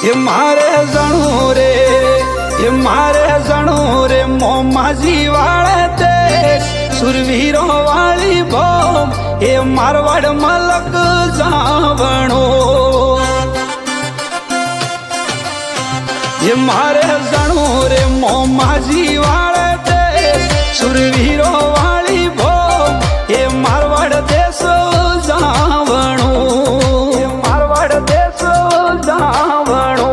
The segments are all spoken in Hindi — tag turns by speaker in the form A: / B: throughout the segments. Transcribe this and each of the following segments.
A: ये मारे जणू रे मोमाजी वाले देश सुरवीरों वाली भोम ये मारवाड़ मलक जावणो। ये मारे जणू रे मोमाजी वाले देश सुरवीरों वाली भोम ये मारवाड़ देश जावणो। ये मारवाड़ देश जावणो।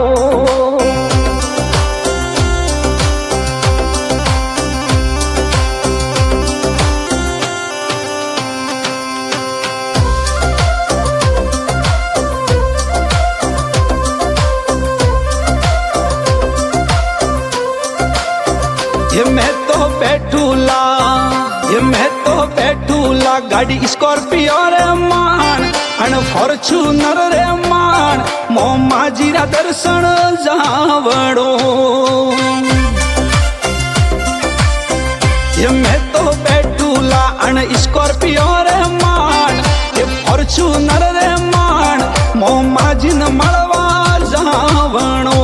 A: ये मैं तो बैठूला गाड़ी स्कॉर्पियो रे मान अन फॉर्च्यूनर रे मान मोमाजी रा दर्शन जावड़ो। ये मैं तो बैठूला अन स्कॉर्पियो रे मान ये फॉर्च्यूनर रे मान मोमाजी न मळवा जावणो।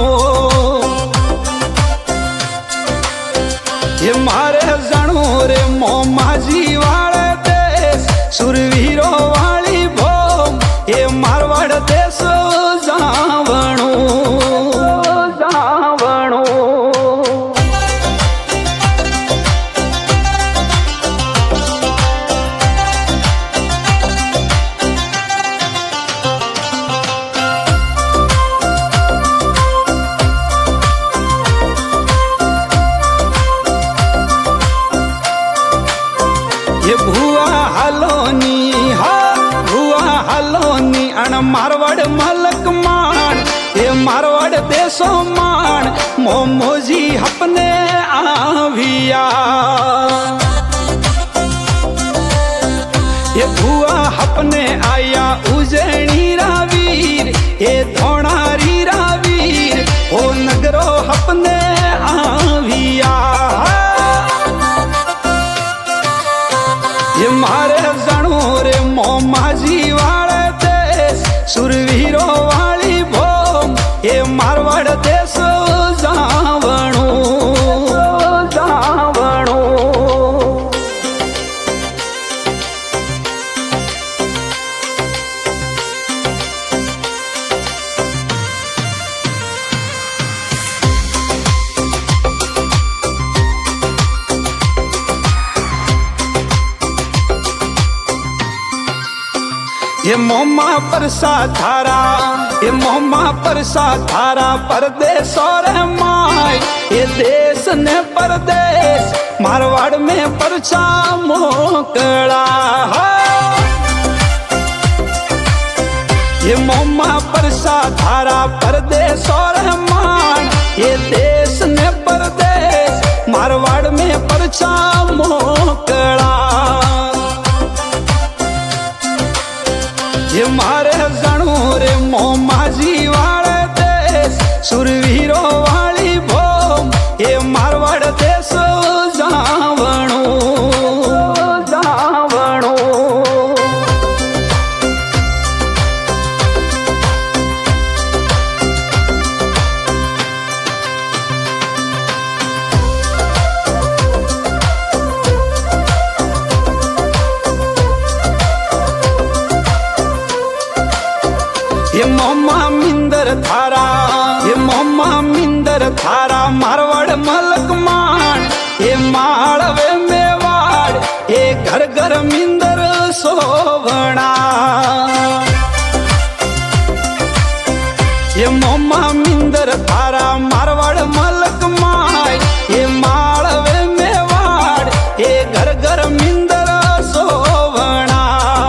A: ये मारे जणू रे मोमाजी वाले देश सुरवीरों वाली भोम ये मारवाड़ देश जावणो। जावणो। ये भुआ हलोनी अन मारवाड़ मलक मान ये मारवाड़ देशो मान मोमोजी अपने आविया। ये भुआ अपने आया उजनी रावीर ये धोणारी रावीर ओ नगरो अपने आविया। ये मारे जणू रे मोमाजी वाले देश सुरवीरों वाली भोम ये मारवाड़ देश जावणो। जावणो। ये मोमा परसा थारा परदेश और माय ये देश ने परदेश मारवाड़ में परचा मोकड़ा। ये मोमा परसा थारा परदेश और माय ये देश ने परदेश मारवाड़ में परचा मोकड़ा। ये मारे जणू रे मोमाजी वाले देश सुरवीरों वाली भोम ये मारवाड़ देश जावणो। जावणो। ये मोमा मिंदर थारा मारवाड़ मलक मान ये माड़वे मेवाड़ ये घर घर मिंदर सोवणा। ये मोमा मिंदर थारा मारवाड़ मलक मान ये माड़वे मेवाड़ ये घर घर मिंदर सोवणा।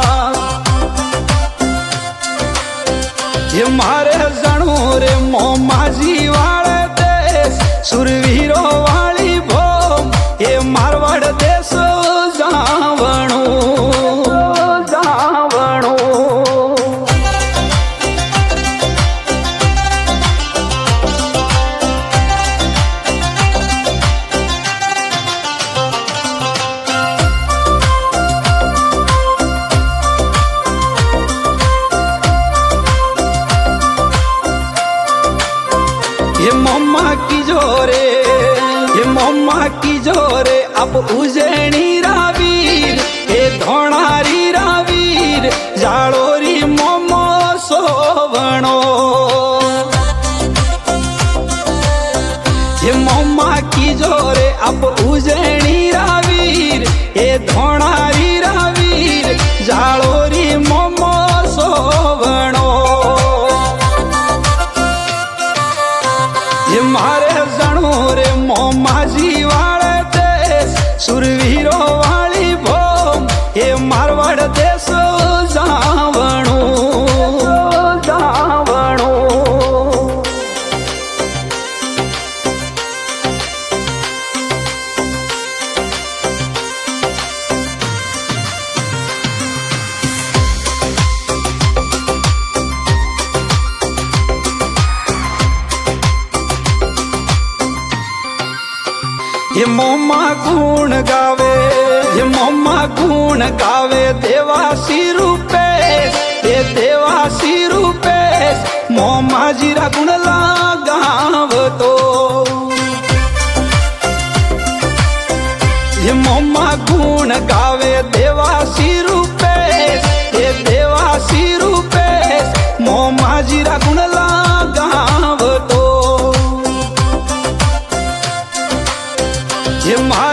A: ये मारे जणू रे मोमाजी वाले देश सुरवीरों वाली भोम ये मारवाड़ देश जावणो। जावणो। मोमा की जोरे ये मोमा की जोरे अब उजेणी रावीर ये धोणारी रावीर जाळोरी मोमो सोवणो ये मोमा की जोरे अब उजेणी रावीर ये धोणारी रावीर जाळोरी मोमो सोवणो ये मारे जणू रे मोमाजी वाले देश सुरवीरो वाली भोम ये मारवाड़ देश जावणो जावणो ये मोमा गुण गावे ये मोमा गुण गावे देवासी रूपेश ये देवासी रूपेश मोमा जीरा गुण लगाव तो ये मोमा गुण गावे देवासी रूपेश ये देवासी रूपेश मोमा जीरा गुण लगाव तो ये